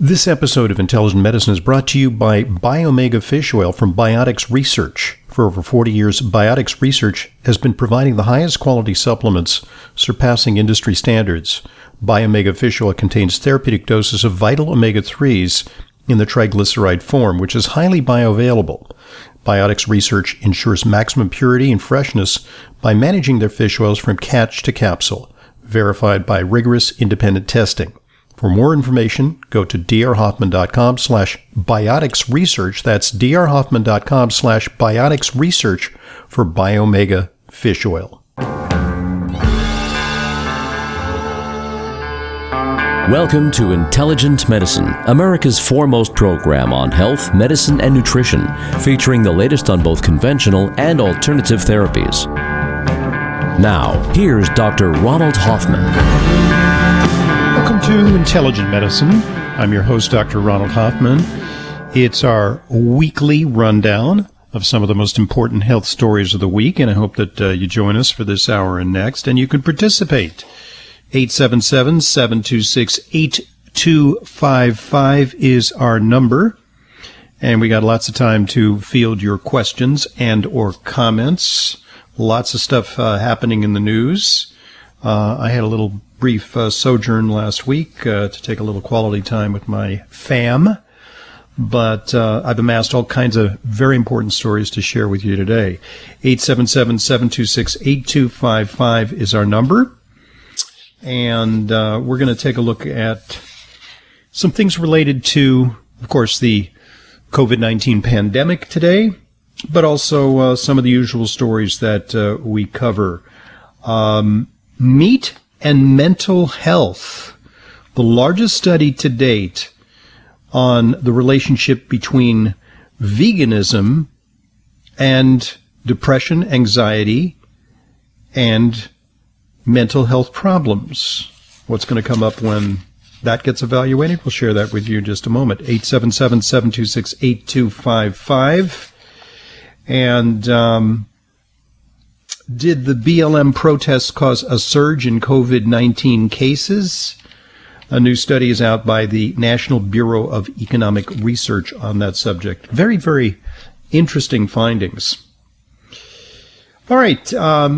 This episode of Intelligent Medicine is brought to you by Biomega Fish Oil from Biotics Research. For over 40 years, Biotics Research has been providing the highest quality supplements, surpassing industry standards. Biomega Fish Oil contains therapeutic doses of vital omega-3s in the triglyceride form, which is highly bioavailable. Biotics Research ensures maximum purity and freshness by managing their fish oils from catch to capsule, verified by rigorous independent testing. For more information, go to drhoffman.com/bioticsresearch. That's drhoffman.com/bioticsresearch for Biomega Fish Oil. Welcome to Intelligent Medicine, America's foremost program on health, medicine, and nutrition, featuring the latest on both conventional and alternative therapies. Now, here's Dr. Ronald Hoffman. Welcome to Intelligent Medicine. I'm your host, Dr. Ronald Hoffman. It's our weekly rundown of some of the most important health stories of the week, and I hope that you join us for this hour and next, and you can participate. 877-726-8255 is our number, and we got lots of time to field your questions and or comments. Lots of stuff happening in the news. I had a little brief sojourn last week to take a little quality time with my fam, but I've amassed all kinds of very important stories to share with you today. 877-726-8255 is our number, and we're going to take a look at some things related to, of course, the COVID-19 pandemic today, but also some of the usual stories that we cover. Meat and mental health, the largest study to date on the relationship between veganism and depression, anxiety, and mental health problems. What's going to come up when that gets evaluated? We'll share that with you in just a moment. 877-726-8255. And did the BLM protests cause a surge in COVID-19 cases? A new study is out by the National Bureau of Economic Research on that subject. Very, very interesting findings. All right.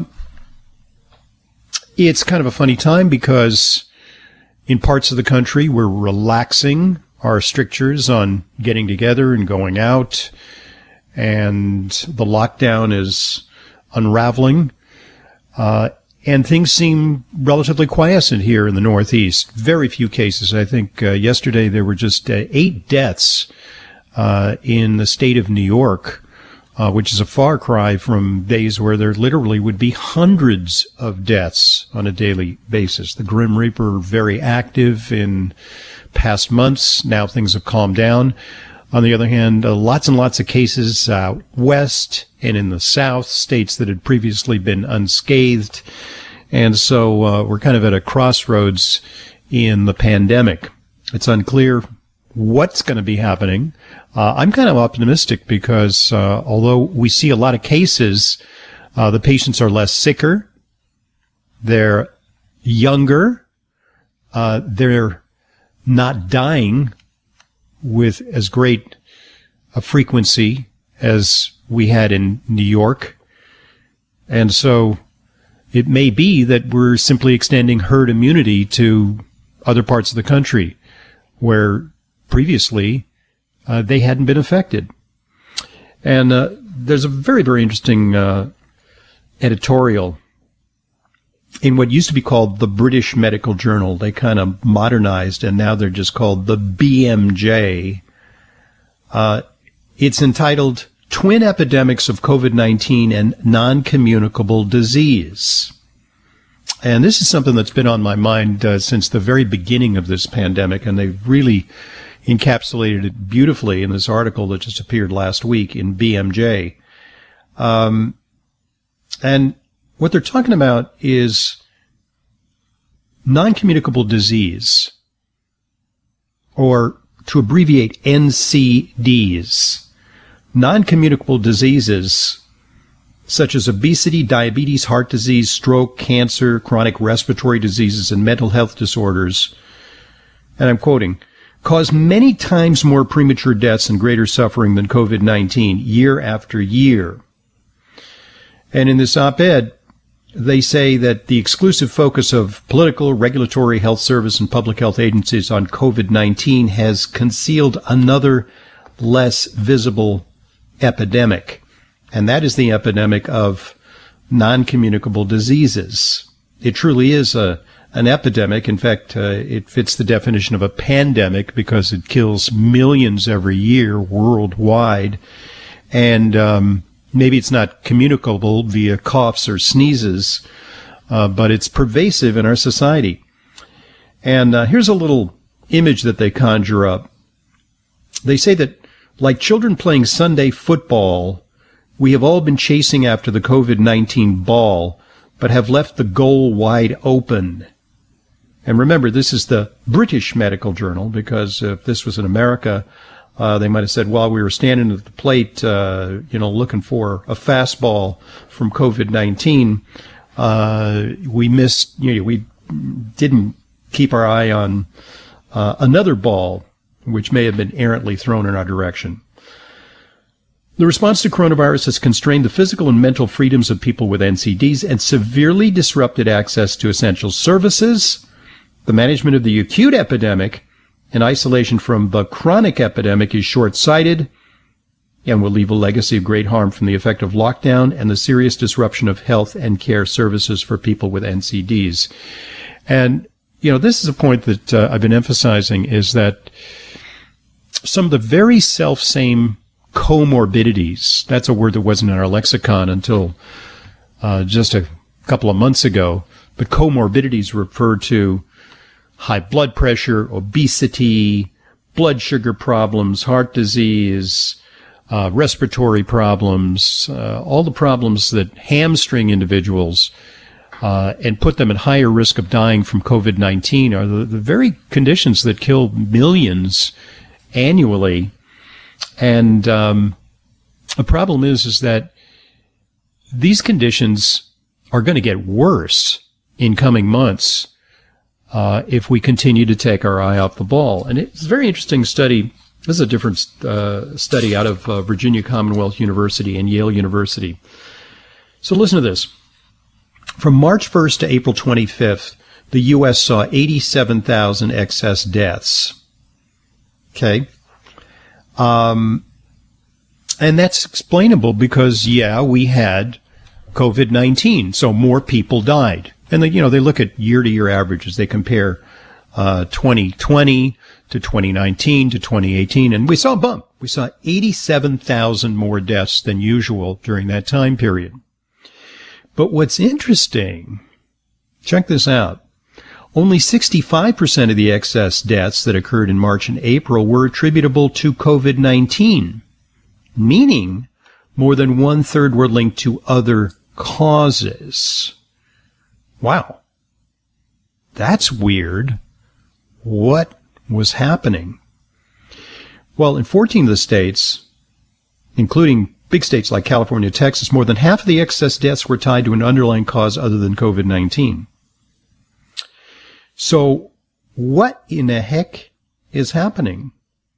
It's kind of a funny time because in parts of the country we're relaxing our strictures on getting together and going out, and the lockdown is unraveling, and things seem relatively quiescent here in the Northeast. Very few cases. I think yesterday there were just 8 deaths in the state of New York, which is a far cry from days where there literally would be hundreds of deaths on a daily basis. The Grim Reaper very active in past months. Now things have calmed down. On the other hand, lots and lots of cases out west and in the south, states that had previously been unscathed. And so we're kind of at a crossroads in the pandemic. It's unclear what's going to be happening. I'm kind of optimistic because although we see a lot of cases, the patients are less sicker, they're younger, they're not dying with as great a frequency as we had in New York. And so it may be that we're simply extending herd immunity to other parts of the country where previously they hadn't been affected. And there's a very, very interesting editorial in what used to be called the British Medical Journal. They kind of modernized, and now they're just called the BMJ. It's entitled Twin Epidemics of COVID-19 and Non-Communicable Disease. And this is something that's been on my mind since the very beginning of this pandemic, and they've really encapsulated it beautifully in this article that just appeared last week in BMJ. And what they're talking about is non-communicable disease, or to abbreviate NCDs. Non-communicable diseases such as obesity, diabetes, heart disease, stroke, cancer, chronic respiratory diseases, and mental health disorders. And I'm quoting, cause many times more premature deaths and greater suffering than COVID-19 year after year. And in this op-ed, they say that the exclusive focus of political, regulatory, health service, and public health agencies on COVID-19 has concealed another less visible epidemic, and that is the epidemic of non-communicable diseases. It truly is an epidemic. In fact, it fits the definition of a pandemic because it kills millions every year worldwide, and maybe it's not communicable via coughs or sneezes, but it's pervasive in our society. And here's a little image that they conjure up. They say that, like children playing Sunday football, we have all been chasing after the COVID-19 ball, but have left the goal wide open. And remember, this is the British Medical Journal, because if this was in America, they might have said, while we were standing at the plate, looking for a fastball from COVID-19, we missed, we didn't keep our eye on another ball, which may have been errantly thrown in our direction. The response to coronavirus has constrained the physical and mental freedoms of people with NCDs and severely disrupted access to essential services. The management of the acute epidemic and isolation from the chronic epidemic is short-sighted and will leave a legacy of great harm from the effect of lockdown and the serious disruption of health and care services for people with NCDs. And, this is a point that I've been emphasizing, is that some of the very self-same comorbidities, that's a word that wasn't in our lexicon until just a couple of months ago, but comorbidities refer to high blood pressure, obesity, blood sugar problems, heart disease, respiratory problems, all the problems that hamstring individuals and put them at higher risk of dying from COVID-19 are the very conditions that kill millions annually. And the problem is that these conditions are going to get worse in coming months if we continue to take our eye off the ball. And it's a very interesting study. This is a different study out of Virginia Commonwealth University and Yale University. So listen to this. From March 1st to April 25th, the U.S. saw 87,000 excess deaths. Okay. And that's explainable because, we had COVID-19, so more people died. And they look at year-to-year averages. They compare 2020 to 2019 to 2018, and we saw a bump. We saw 87,000 more deaths than usual during that time period. But what's interesting, check this out, only 65% of the excess deaths that occurred in March and April were attributable to COVID-19, meaning more than one-third were linked to other causes. Wow. That's weird. What was happening? Well, in 14 of the states, including big states like California and Texas, more than half of the excess deaths were tied to an underlying cause other than COVID-19. So what in the heck is happening?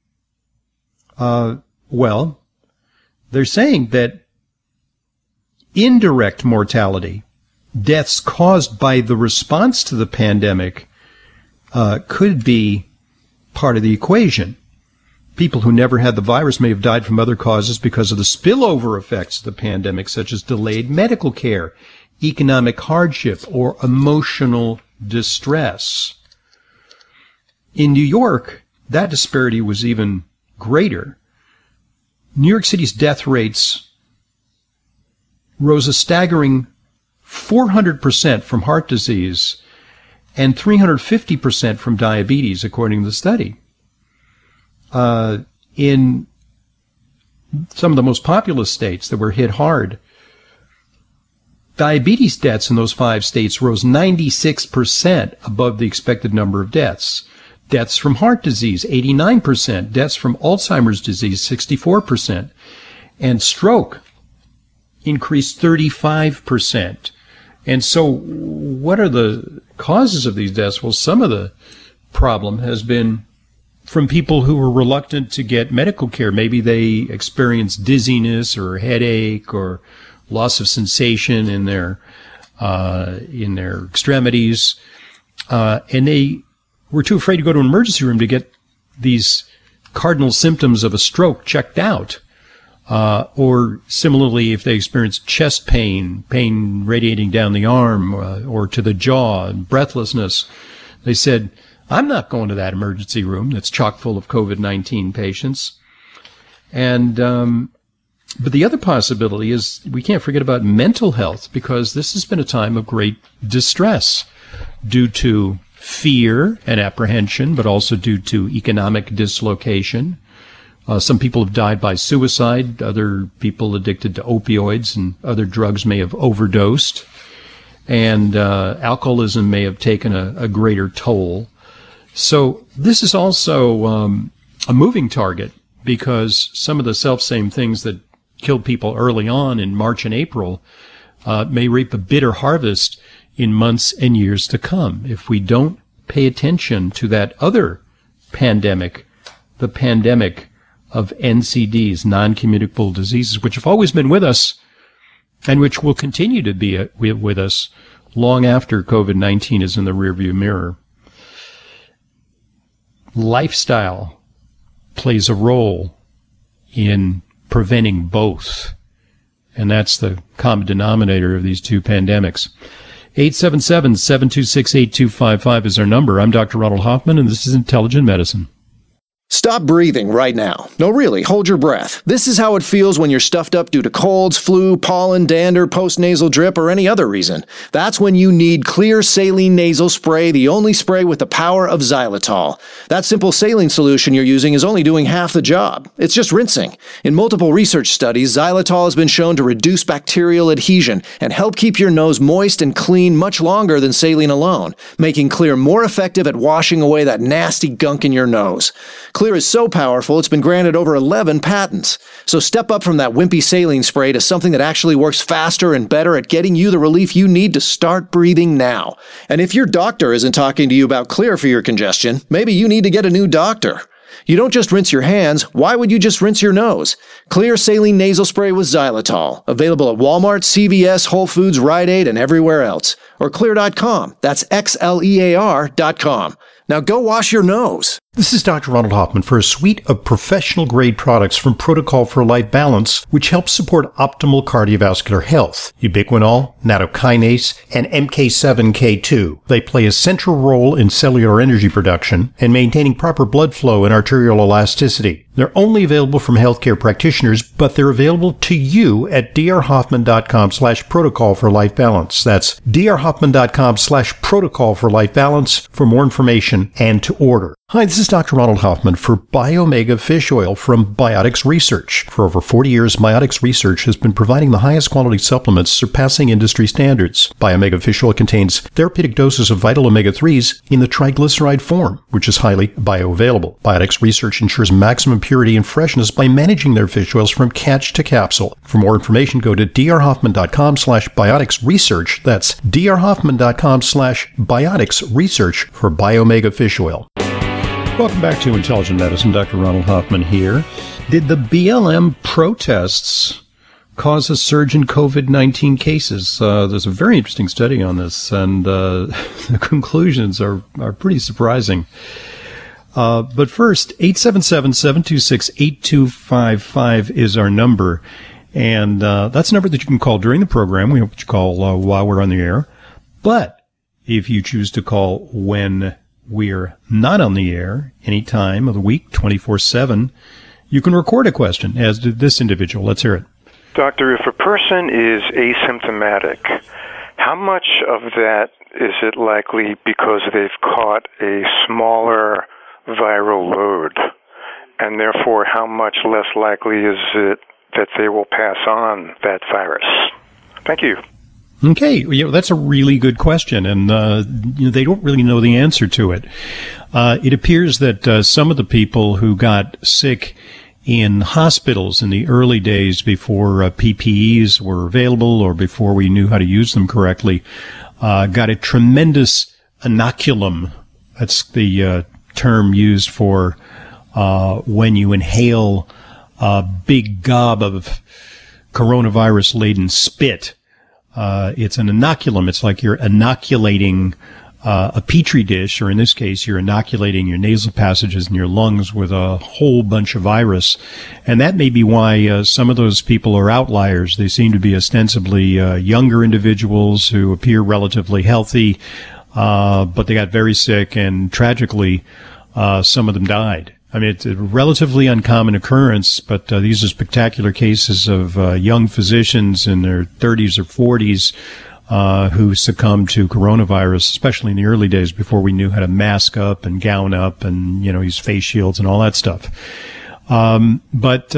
Well, they're saying that indirect mortality, deaths caused by the response to the pandemic, could be part of the equation. People who never had the virus may have died from other causes because of the spillover effects of the pandemic, such as delayed medical care, economic hardship, or emotional distress. In New York, that disparity was even greater. New York City's death rates rose a staggering 400% from heart disease and 350% from diabetes, according to the study. In some of the most populous states that were hit hard, diabetes deaths in those 5 states rose 96% above the expected number of deaths. Deaths from heart disease, 89%. Deaths from Alzheimer's disease, 64%. And stroke increased 35%. And so what are the causes of these deaths? Well, some of the problem has been from people who were reluctant to get medical care. Maybe they experienced dizziness or headache or loss of sensation in their extremities, and they were too afraid to go to an emergency room to get these cardinal symptoms of a stroke checked out. Or similarly, if they experienced chest pain radiating down the arm or to the jaw, and breathlessness, they said, I'm not going to that emergency room that's chock full of COVID-19 patients. And but the other possibility is we can't forget about mental health, because this has been a time of great distress due to fear and apprehension, but also due to economic dislocation. Some people have died by suicide. Other people addicted to opioids and other drugs may have overdosed. And alcoholism may have taken a greater toll. So this is also a moving target, because some of the self-same things that killed people early on in March and April may reap a bitter harvest in months and years to come if we don't pay attention to that other pandemic, the pandemic of NCDs, non-communicable diseases, which have always been with us and which will continue to be with us long after COVID-19 is in the rearview mirror. Lifestyle plays a role in preventing both, and that's the common denominator of these two pandemics. 877-726-8255 is our number. I'm Dr. Ronald Hoffman, and this is Intelligent Medicine. Stop breathing right now. No, really, hold your breath. This is how it feels when you're stuffed up due to colds, flu, pollen, dander, postnasal drip, or any other reason. That's when you need Xlear Saline Nasal Spray, the only spray with the power of xylitol. That simple saline solution you're using is only doing half the job. It's just rinsing. In multiple research studies, xylitol has been shown to reduce bacterial adhesion and help keep your nose moist and clean much longer than saline alone, making Xlear more effective at washing away that nasty gunk in your nose. Xlear is so powerful, it's been granted over 11 patents. So step up from that wimpy saline spray to something that actually works faster and better at getting you the relief you need to start breathing now. And if your doctor isn't talking to you about Xlear for your congestion, maybe you need to get a new doctor. You don't just rinse your hands. Why would you just rinse your nose? Xlear Saline Nasal Spray with xylitol. Available at Walmart, CVS, Whole Foods, Rite Aid, and everywhere else. Or Xlear.com. That's XLEAR.com. Now go wash your nose. This is Dr. Ronald Hoffman for a suite of professional-grade products from Protocol for Life Balance, which helps support optimal cardiovascular health. Ubiquinol, nattokinase, and MK7K2. They play a central role in cellular energy production and maintaining proper blood flow and arterial elasticity. They're only available from healthcare practitioners, but they're available to you at drhoffman.com/protocol for life balance. That's drhoffman.com/protocol for life balance for more information and to order. Hi, this is Dr. Ronald Hoffman for Biomega Fish Oil from Biotics Research. For over 40 years, Biotics Research has been providing the highest quality supplements surpassing industry standards. Biomega Fish Oil contains therapeutic doses of vital omega-3s in the triglyceride form, which is highly bioavailable. Biotics Research ensures maximum purity and freshness by managing their fish oils from catch to capsule. For more information, go to drhoffman.com/bioticsresearch. That's drhoffman.com/bioticsresearch for Biomega Fish Oil. Welcome back to Intelligent Medicine. Dr. Ronald Hoffman here. Did the BLM protests cause a surge in COVID-19 cases? There's a very interesting study on this, and the conclusions are pretty surprising. But first, 877-726-8255 is our number, and that's a number that you can call during the program. We hope that you call while we're on the air. But if you choose to call when we're not on the air, any time of the week, 24/7, you can record a question, as did this individual. Let's hear it. Doctor, if a person is asymptomatic, how much of that is it likely because they've caught a smaller viral load? And therefore, how much less likely is it that they will pass on that virus? Thank you. Okay, that's a really good question, and they don't really know the answer to it. It appears that some of the people who got sick in hospitals in the early days before PPEs were available or before we knew how to use them correctly got a tremendous inoculum. That's the term used for when you inhale a big gob of coronavirus-laden spit. It's an inoculum. It's like you're inoculating a petri dish, or in this case, you're inoculating your nasal passages and your lungs with a whole bunch of virus. And that may be why some of those people are outliers. They seem to be ostensibly younger individuals who appear relatively healthy, but they got very sick, and tragically, some of them died. I mean, it's a relatively uncommon occurrence, but these are spectacular cases of young physicians in their 30s or 40s who succumbed to coronavirus, especially in the early days before we knew how to mask up and gown up and, use face shields and all that stuff. But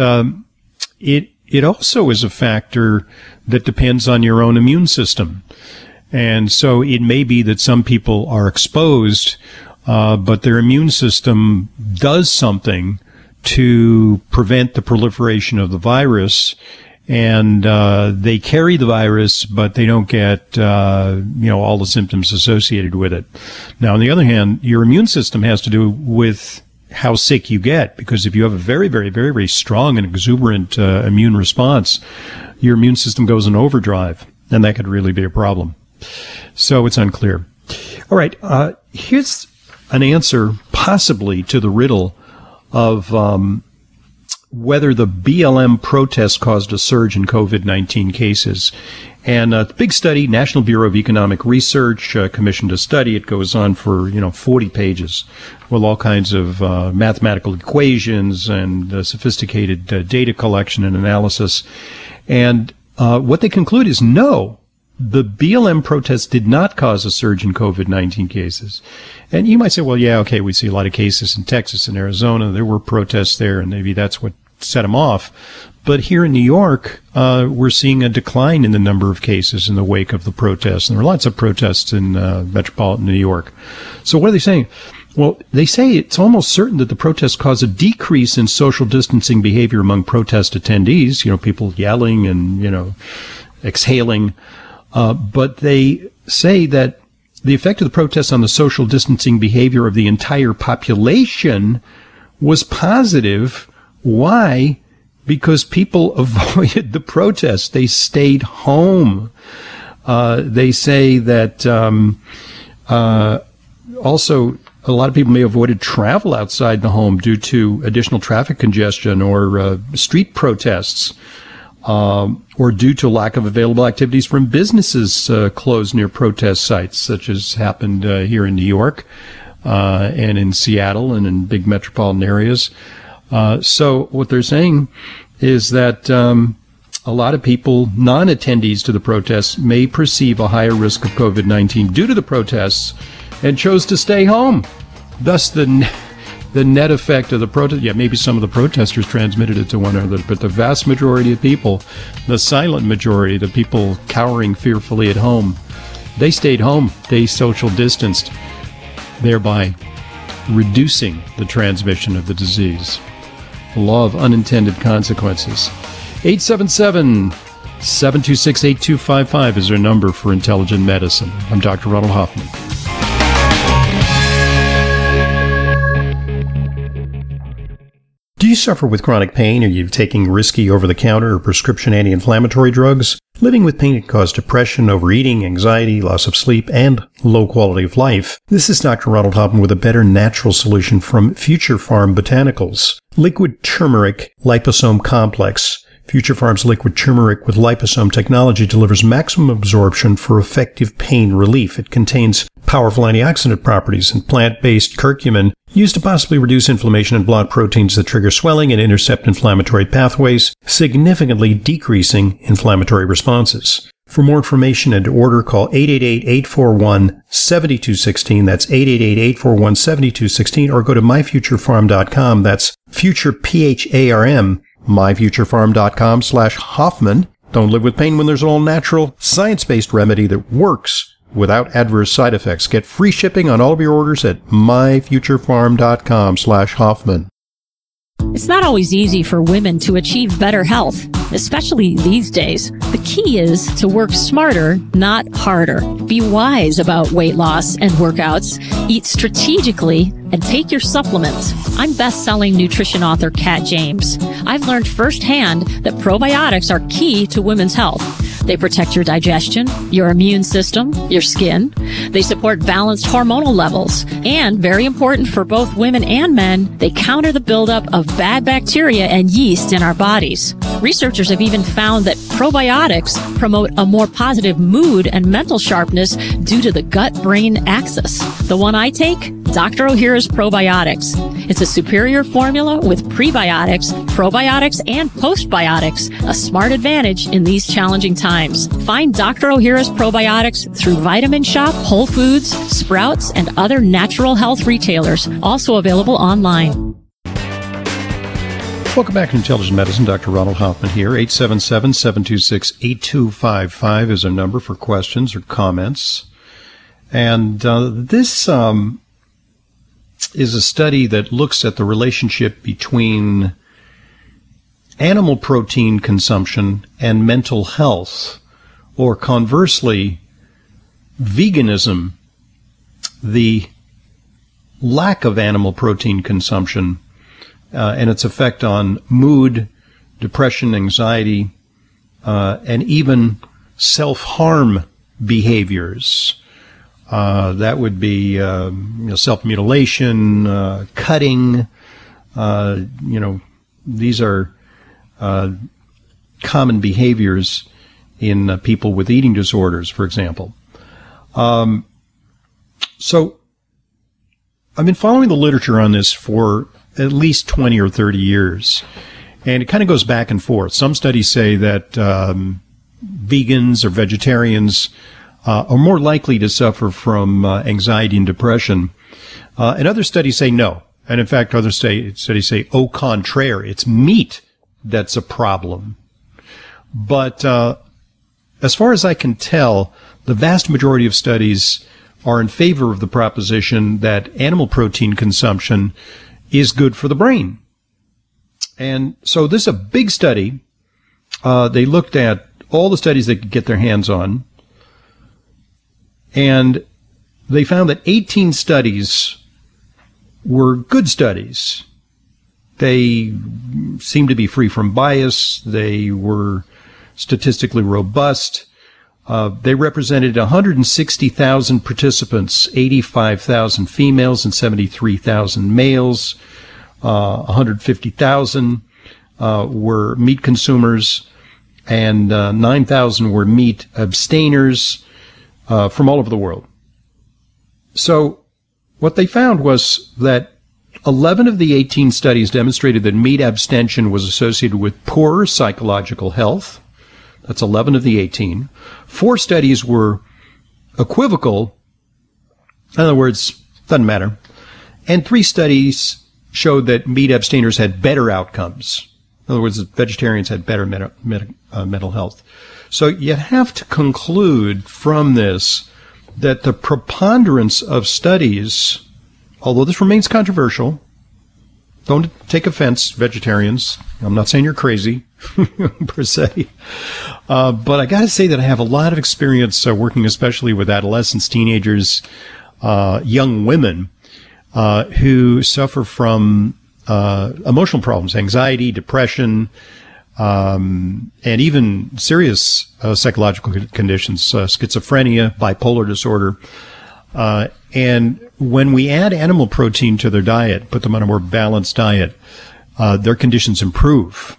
it also is a factor that depends on your own immune system. And so it may be that some people are exposed, but their immune system does something to prevent the proliferation of the virus, and they carry the virus, but they don't get all the symptoms associated with it. Now, on the other hand, your immune system has to do with how sick you get, because if you have a very, very, very, very strong and exuberant immune response, your immune system goes in overdrive, and that could really be a problem. So it's unclear. All right, here's an answer possibly to the riddle of whether the BLM protests caused a surge in COVID-19 cases. And the big study, National Bureau of Economic Research commissioned a study. It goes on for 40 pages with all kinds of mathematical equations and sophisticated data collection and analysis. And what they conclude is no. The BLM protests did not cause a surge in COVID-19 cases. And you might say, well, yeah, okay, we see a lot of cases in Texas and Arizona. There were protests there, and maybe that's what set them off. But here in New York, we're seeing a decline in the number of cases in the wake of the protests. And there are lots of protests in metropolitan New York. So what are they saying? Well, they say it's almost certain that the protests cause a decrease in social distancing behavior among protest attendees, people yelling and, exhaling. But they say that the effect of the protests on the social distancing behavior of the entire population was positive. Why? Because people avoided the protests. They stayed home. They say that also a lot of people may have avoided travel outside the home due to additional traffic congestion or street protests. Or due to lack of available activities from businesses closed near protest sites, such as happened here in New York and in Seattle and in big metropolitan areas. So what they're saying is that a lot of people, non-attendees to the protests, may perceive a higher risk of COVID-19 due to the protests and chose to stay home. Thus, the net effect of the protest, maybe some of the protesters transmitted it to one another, but the vast majority of people, the silent majority, the people cowering fearfully at home, they stayed home. They social distanced, thereby reducing the transmission of the disease. The law of unintended consequences. 877-726-8255 is our number for Intelligent Medicine. I'm Dr. Ronald Hoffman. Do you suffer with chronic pain? Are you taking risky over-the-counter or prescription anti-inflammatory drugs? Living with pain can cause depression, overeating, anxiety, loss of sleep, and low quality of life. This is Dr. Ronald Hoffman with a better natural solution from Future Pharm Botanicals. Liquid Turmeric Liposome Complex. Future Pharm's liquid turmeric with liposome technology delivers maximum absorption for effective pain relief. It contains powerful antioxidant properties and plant-based curcumin used to possibly reduce inflammation and block proteins that trigger swelling and intercept inflammatory pathways, significantly decreasing inflammatory responses. For more information and to order, call 888-841-7216. That's 888-841-7216, or go to myfuturepharm.com. That's future, P-H-A-R-M, myfuturepharm.com/Hoffman. Don't live with pain when there's an all-natural, science-based remedy that works without adverse side effects. Get free shipping on all of your orders at myfuturepharm.com/Hoffman. It's not always easy for women to achieve better health. especially these days. The key is to work smarter, not harder. Be wise about weight loss and workouts. Eat strategically and take your supplements. I'm best-selling nutrition author Kat James. I've learned firsthand that probiotics are key to women's health. They protect your digestion, your immune system, your skin. They support balanced hormonal levels. And, very important for both women and men, they counter the buildup of bad bacteria and yeast in our bodies. Researchers have even found that probiotics promote a more positive mood and mental sharpness due to the gut-brain axis. The one I take? Dr. Ohhira's Probiotics. It's a superior formula with prebiotics, probiotics, and postbiotics, a smart advantage in these challenging times. Find Dr. Ohhira's Probiotics through Vitamin Shop, Whole Foods, Sprouts, and other natural health retailers, also available online. Welcome back to Intelligent Medicine. Dr. Ronald Hoffman here. 877-726-8255 is our number for questions or comments. And this is a study that looks at the relationship between animal protein consumption and mental health, or conversely, veganism, the lack of animal protein consumption, and its effect on mood, depression, anxiety, and even self-harm behaviors. That would be self-mutilation, cutting. These are common behaviors in people with eating disorders, for example. So I've been following the literature on this for at least 20 or 30 years, and it kind of goes back and forth. Some studies say that vegans or vegetarians are more likely to suffer from anxiety and depression. And other studies say no. And in fact, other studies say au contraire. It's meat that's a problem. But as far as I can tell, the vast majority of studies are in favor of the proposition that animal protein consumption is good for the brain. And so this is a big study. They looked at all the studies they could get their hands on, and they found that 18 studies were good studies. They seemed to be free from bias. They were statistically robust. They represented 160,000 participants, 85,000 females and 73,000 males. 150,000 were meat consumers, and 9,000 were meat abstainers from all over the world. So what they found was that 11 of the 18 studies demonstrated that meat abstention was associated with poorer psychological health. That's 11 of the 18. 4 studies were equivocal. In other words, doesn't matter. And 3 studies showed that meat abstainers had better outcomes. In other words, vegetarians had better mental health. So you have to conclude from this that the preponderance of studies, although this remains controversial, don't take offense, vegetarians. I'm not saying you're crazy, per se. But I got to say that I have a lot of experience working especially with adolescents, teenagers, young women who suffer from emotional problems, anxiety, depression, and even serious psychological conditions, schizophrenia, bipolar disorder. And when we add animal protein to their diet, put them on a more balanced diet, their conditions improve.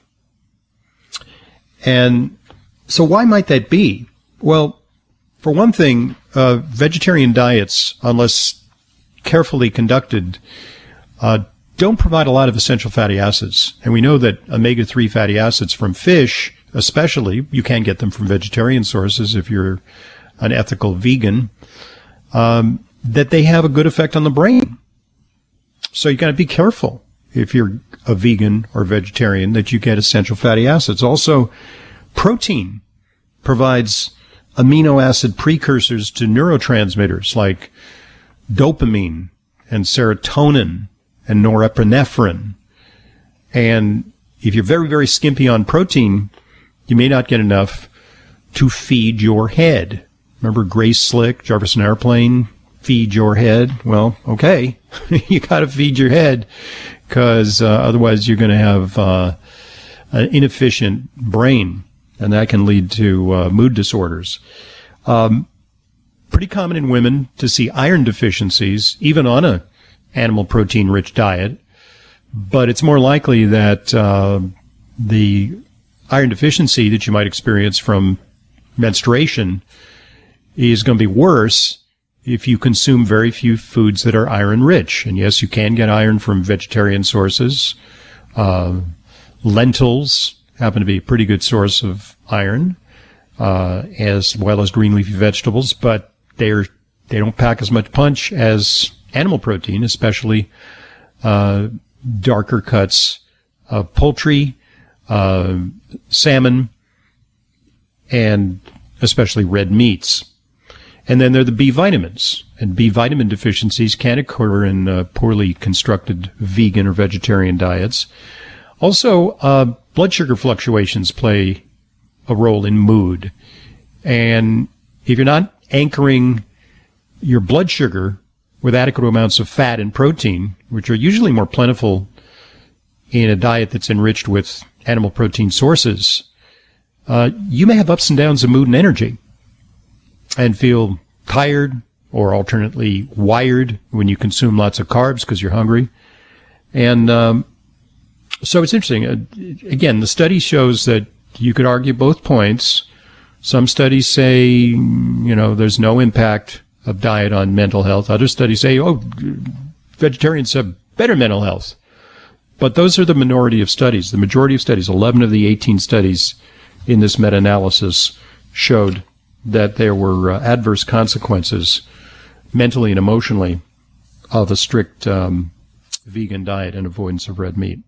And so why might that be? Well, for one thing, vegetarian diets, unless carefully conducted, don't provide a lot of essential fatty acids. And we know that omega-3 fatty acids from fish, especially, you can get them from vegetarian sources if you're an ethical vegan, that they have a good effect on the brain. So you got to be careful if you're a vegan or vegetarian that you get essential fatty acids. Also, protein provides amino acid precursors to neurotransmitters like dopamine and serotonin and norepinephrine. And if you're very, very skimpy on protein, you may not get enough to feed your head. Remember Grace Slick, Jefferson Airplane, feed your head? Well, okay, you got to feed your head, because otherwise you're going to have an inefficient brain, and that can lead to mood disorders. Pretty common in women to see iron deficiencies, even on a animal protein-rich diet, but it's more likely that the iron deficiency that you might experience from menstruation is going to be worse if you consume very few foods that are iron-rich. And yes, you can get iron from vegetarian sources. Lentils happen to be a pretty good source of iron, as well as green leafy vegetables, but they don't pack as much punch as animal protein, especially darker cuts of poultry, salmon, and especially red meats. And then there are the B vitamins. And B vitamin deficiencies can occur in poorly constructed vegan or vegetarian diets. Also, blood sugar fluctuations play a role in mood. And if you're not anchoring your blood sugar with adequate amounts of fat and protein, which are usually more plentiful in a diet that's enriched with animal protein sources, you may have ups and downs of mood and energy and feel tired or alternately wired when you consume lots of carbs because you're hungry. And so it's interesting. Again, the study shows that you could argue both points. Some studies say, there's no impact of diet on mental health. Other studies say, vegetarians have better mental health. But those are the minority of studies. The majority of studies, 11 of the 18 studies in this meta-analysis, showed that there were adverse consequences mentally and emotionally of a strict vegan diet and avoidance of red meat.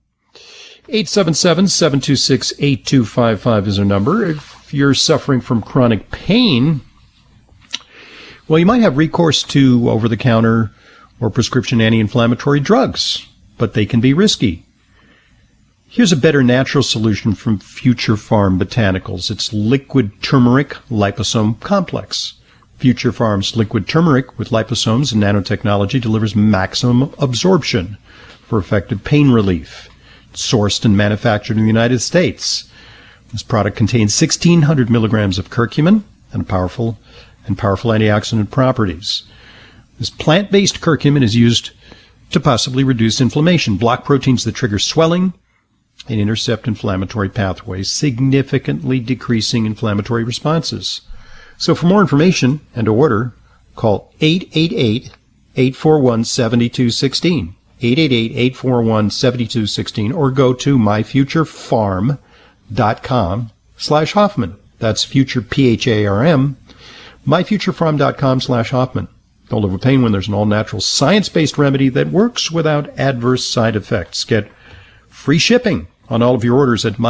877-726-8255 is our number. If you're suffering from chronic pain, well, you might have recourse to over-the-counter or prescription anti-inflammatory drugs, but they can be risky. Here's a better natural solution from Future Farm Botanicals. It's liquid turmeric liposome complex. Future Farm's liquid turmeric with liposomes and nanotechnology delivers maximum absorption for effective pain relief. It's sourced and manufactured in the United States. This product contains 1,600 milligrams of curcumin and powerful antioxidant properties. This plant-based curcumin is used to possibly reduce inflammation, block proteins that trigger swelling, and intercept inflammatory pathways, significantly decreasing inflammatory responses. So for more information and to order, call 888-841-7216, 888-841-7216, or go to myfuturefarm.com/Hoffman. That's future, P-H-A-R-M, myfuturefarm.com/Hoffman. Don't live with pain when there's an all-natural, science-based remedy that works without adverse side effects. Get free shipping on all of your orders at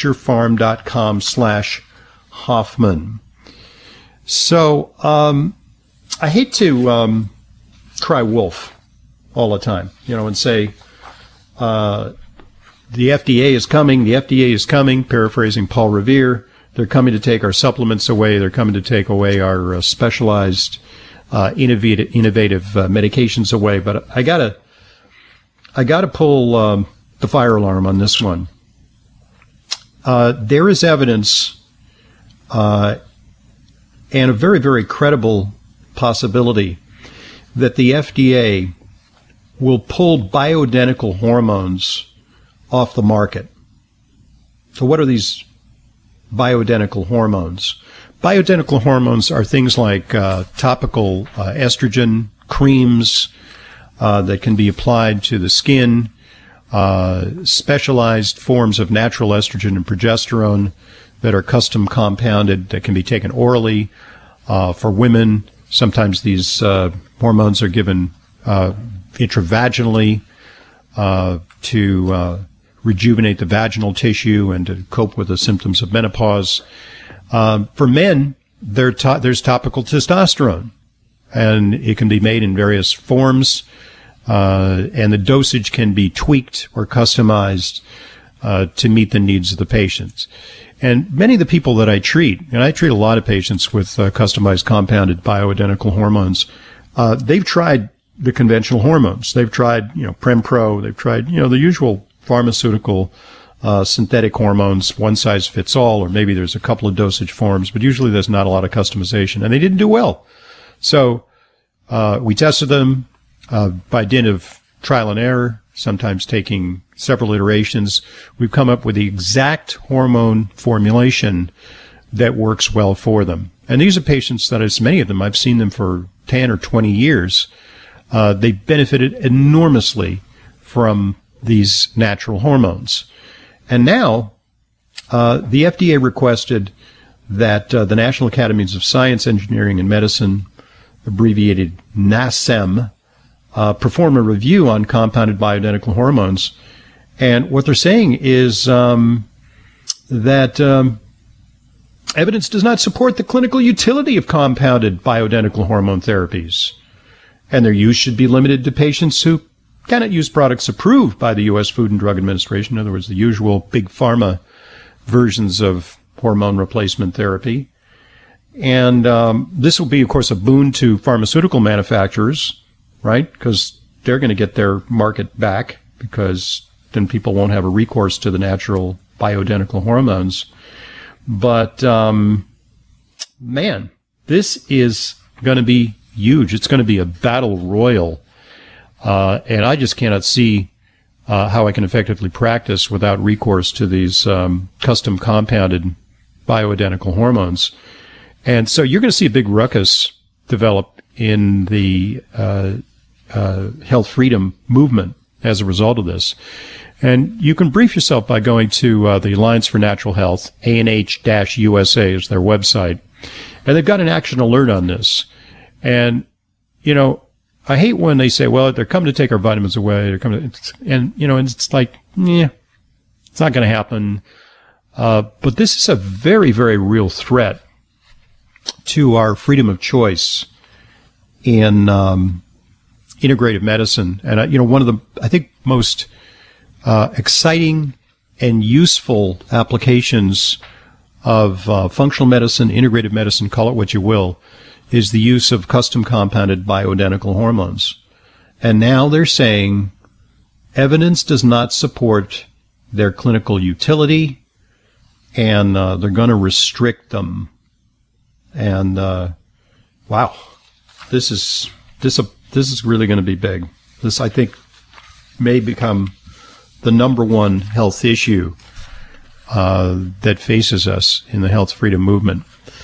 myfuturefarm.com/Hoffman. So, I hate to cry wolf all the time, and say, the FDA is coming, paraphrasing Paul Revere. They're coming to take our supplements away. They're coming to take away our specialized, innovative medications away. But I gotta pull the fire alarm on this one. There is evidence, and a very, very credible possibility that the FDA will pull bioidentical hormones off the market. So what are these bioidentical hormones? Bioidentical hormones are things like topical estrogen creams that can be applied to the skin, specialized forms of natural estrogen and progesterone that are custom compounded that can be taken orally. For women, sometimes these hormones are given intravaginally to rejuvenate the vaginal tissue and to cope with the symptoms of menopause. For men, there's topical testosterone, and it can be made in various forms, and the dosage can be tweaked or customized to meet the needs of the patients. And many of the people that I treat, and I treat a lot of patients with customized compounded bioidentical hormones, they've tried the conventional hormones. They've tried, Prempro. They've tried, the usual pharmaceutical synthetic hormones, one size fits all, or maybe there's a couple of dosage forms, but usually there's not a lot of customization, and they didn't do well. So we tested them by dint of trial and error, sometimes taking several iterations. We've come up with the exact hormone formulation that works well for them. And these are patients that, as many of them, I've seen them for 10 or 20 years. They've benefited enormously from these natural hormones. And now the FDA requested that the National Academies of Science, Engineering, and Medicine, abbreviated NASEM, perform a review on compounded bioidentical hormones. And what they're saying is that evidence does not support the clinical utility of compounded bioidentical hormone therapies. And their use should be limited to patients who cannot use products approved by the U.S. Food and Drug Administration, in other words, the usual big pharma versions of hormone replacement therapy. And this will be, of course, a boon to pharmaceutical manufacturers, right? Because they're going to get their market back, because then people won't have a recourse to the natural bioidentical hormones. But, man, this is going to be huge. It's going to be a battle royal. And I just cannot see how I can effectively practice without recourse to these custom compounded bioidentical hormones. And so you're going to see a big ruckus develop in the health freedom movement as a result of this. And you can brief yourself by going to the Alliance for Natural Health, ANH-USA is their website. And they've got an action alert on this. And, I hate when they say, well, they're coming to take our vitamins away. They're coming to, and it's like, it's not going to happen. But this is a very, very real threat to our freedom of choice in integrative medicine. And, one of the, I think, most exciting and useful applications of functional medicine, integrative medicine, call it what you will, is the use of custom compounded bioidentical hormones. And now they're saying evidence does not support their clinical utility, and they're going to restrict them. And wow, this is really going to be big. This, I think, may become the number one health issue that faces us in the health freedom movement.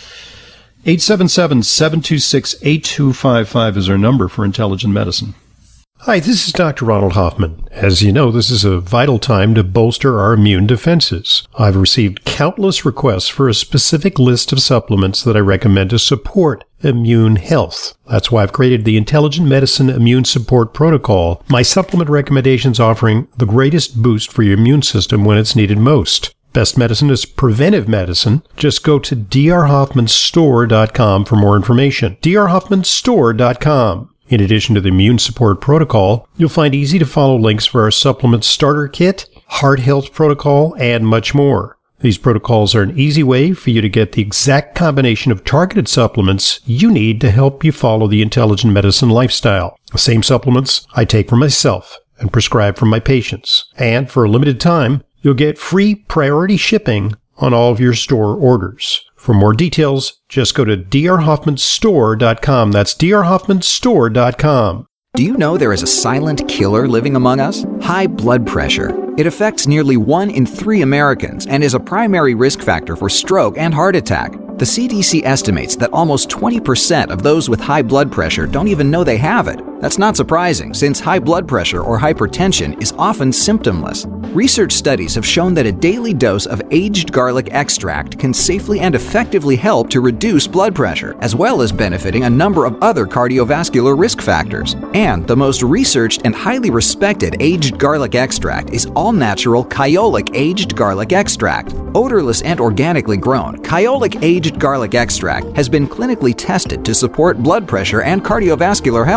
877-726-8255 is our number for Intelligent Medicine. Hi, this is Dr. Ronald Hoffman. As you know, this is a vital time to bolster our immune defenses. I've received countless requests for a specific list of supplements that I recommend to support immune health. That's why I've created the Intelligent Medicine Immune Support Protocol, my supplement recommendations offering the greatest boost for your immune system when it's needed most. Best medicine is preventive medicine. Just go to drhoffmanstore.com for more information. drhoffmanstore.com. In addition to the Immune Support Protocol, you'll find easy-to-follow links for our supplement starter kit, heart health protocol, and much more. These protocols are an easy way for you to get the exact combination of targeted supplements you need to help you follow the intelligent medicine lifestyle. The same supplements I take for myself and prescribe for my patients. And for a limited time, you'll get free priority shipping on all of your store orders. For more details, just go to drhoffmanstore.com. That's drhoffmanstore.com. Do you know there is a silent killer living among us? High blood pressure. It affects nearly 1 in 3 Americans and is a primary risk factor for stroke and heart attack. The CDC estimates that almost 20% of those with high blood pressure don't even know they have it. That's not surprising, since high blood pressure or hypertension is often symptomless. Research studies have shown that a daily dose of aged garlic extract can safely and effectively help to reduce blood pressure, as well as benefiting a number of other cardiovascular risk factors. And the most researched and highly respected aged garlic extract is all-natural Kyolic aged garlic extract. Odorless and organically grown, Kyolic aged garlic extract has been clinically tested to support blood pressure and cardiovascular health.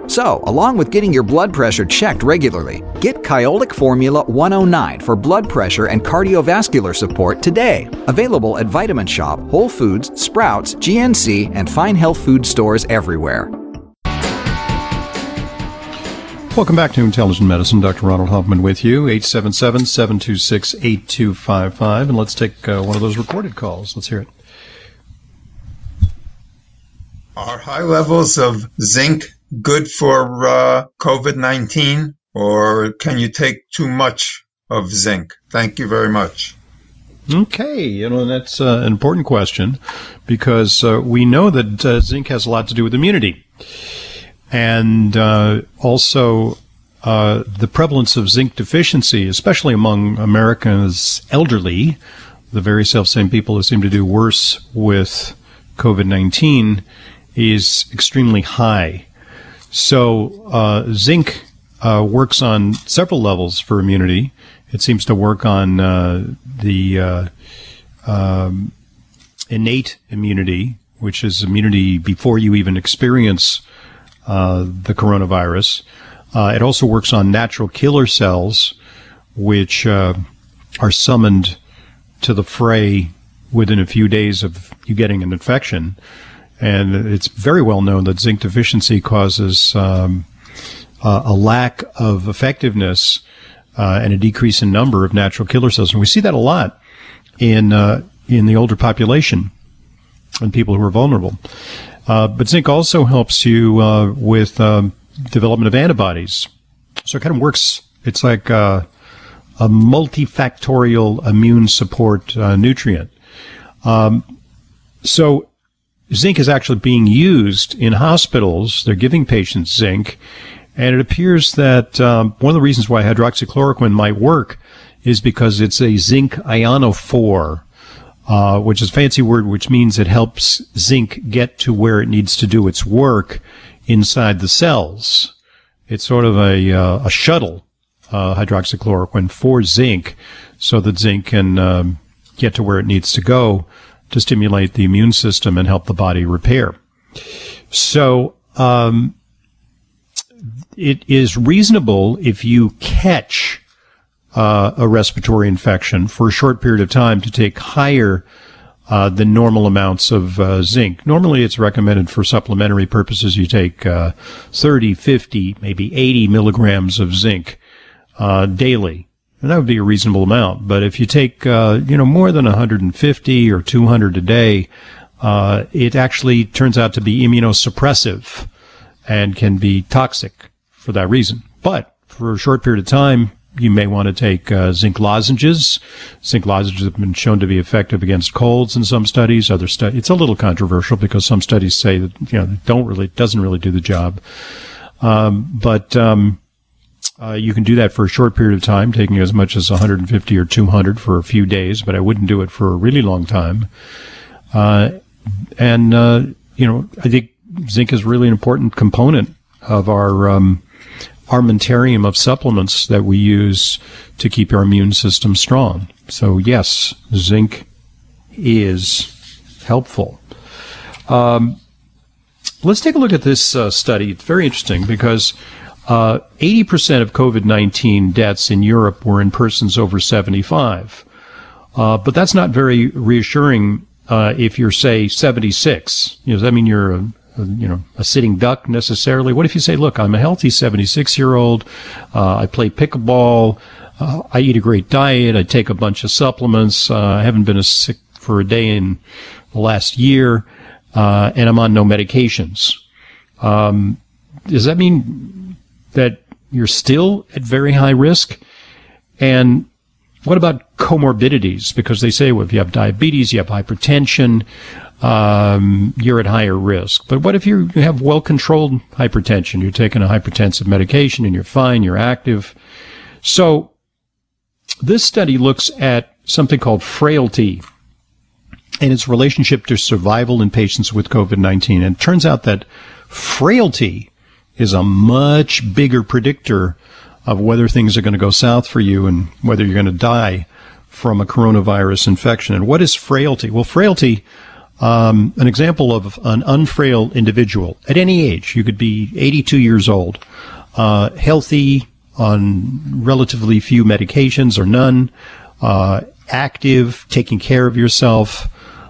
So, along with getting your blood pressure checked regularly, get Kyolic Formula 109 for blood pressure and cardiovascular support today. Available at Vitamin Shop, Whole Foods, Sprouts, GNC, and fine health food stores everywhere. Welcome back to Intelligent Medicine. Dr. Ronald Hoffman with you, 877-726-8255. And let's take one of those recorded calls. Let's hear it. Are high levels of zinc good for COVID-19, or can you take too much of zinc? Thank you very much. Okay, that's an important question because we know that zinc has a lot to do with immunity. And also the prevalence of zinc deficiency, especially among America's elderly, the very self-same people who seem to do worse with COVID-19, is extremely high. So zinc works on several levels for immunity. It seems to work on the innate immunity, which is immunity before you even experience the coronavirus. It also works on natural killer cells, which are summoned to the fray within a few days of you getting an infection. And it's very well known that zinc deficiency causes a lack of effectiveness and a decrease in number of natural killer cells. And we see that a lot in the older population and people who are vulnerable. But zinc also helps you with development of antibodies. So it kind of works. It's like a multifactorial immune support nutrient. So zinc is actually being used in hospitals. They're giving patients zinc. And it appears that one of the reasons why hydroxychloroquine might work is because it's a zinc ionophore, which is a fancy word which means it helps zinc get to where it needs to do its work inside the cells. It's sort of a shuttle, hydroxychloroquine, for zinc so that zinc can get to where it needs to go to stimulate the immune system and help the body repair. So it is reasonable if you catch a respiratory infection for a short period of time to take higher than normal amounts of zinc. Normally it's recommended for supplementary purposes you take 30, 50, maybe 80 milligrams of zinc daily. And that would be a reasonable amount. But if you take, more than 150 or 200 a day, it actually turns out to be immunosuppressive and can be toxic for that reason. But for a short period of time, you may want to take zinc lozenges. Zinc lozenges have been shown to be effective against colds in some studies. It's a little controversial because some studies say that, it doesn't really do the job. You can do that for a short period of time, taking as much as 150 or 200 for a few days, but I wouldn't do it for a really long time. I think zinc is really an important component of our armamentarium of supplements that we use to keep our immune system strong. So yes, zinc is helpful. Let's take a look at this study. It's very interesting because 80% of COVID-19 deaths in Europe were in persons over 75. But that's not very reassuring if you're, say, 76. Does that mean you're a sitting duck necessarily? What if you say, look, I'm a healthy 76-year-old, I play pickleball, I eat a great diet, I take a bunch of supplements, I haven't been sick for a day in the last year, and I'm on no medications. Does that mean that you're still at very high risk? And what about comorbidities? Because they say, well, if you have diabetes, you have hypertension, you're at higher risk. But what if you have well-controlled hypertension? You're taking a hypertensive medication and you're fine, you're active. So this study looks at something called frailty and its relationship to survival in patients with COVID-19. And it turns out that frailty is a much bigger predictor of whether things are going to go south for you and whether you're going to die from a coronavirus infection. And what is frailty? Well, frailty An example of an unfrail individual at any age, you could be 82 years old, healthy, on relatively few medications or none, active, taking care of yourself,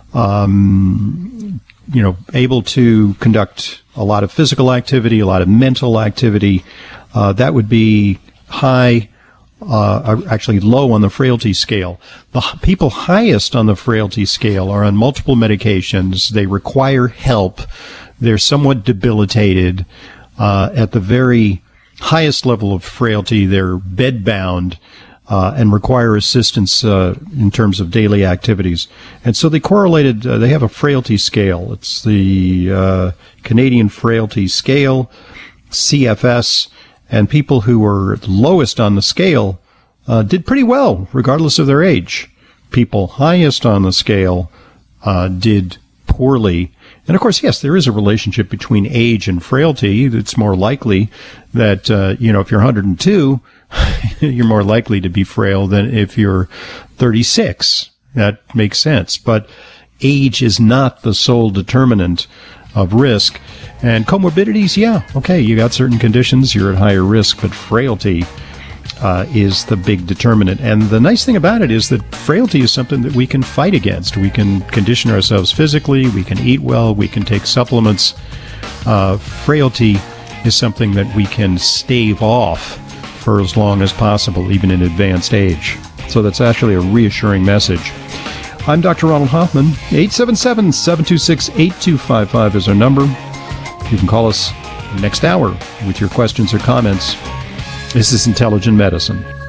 able to conduct a lot of physical activity, a lot of mental activity. That would be high, actually low on the frailty scale. The people highest on the frailty scale are on multiple medications. They require help. They're somewhat debilitated. At the very highest level of frailty, they're bedbound and require assistance in terms of daily activities. And so they correlated, they have a frailty scale. It's the Canadian Frailty Scale, CFS, and people who were lowest on the scale did pretty well, regardless of their age. People highest on the scale did poorly. And of course, yes, there is a relationship between age and frailty. It's more likely that, if you're 102, you're more likely to be frail than if you're 36. That makes sense. But age is not the sole determinant of risk. And comorbidities, yeah, okay, you got certain conditions, you're at higher risk, but frailty is the big determinant. And the nice thing about it is that frailty is something that we can fight against. We can condition ourselves physically, we can eat well, we can take supplements. Frailty is something that we can stave off for as long as possible, even in advanced age. So that's actually a reassuring message. I'm Dr. Ronald Hoffman. 877-726-8255 is our number. You can call us next hour with your questions or comments. This is Intelligent Medicine.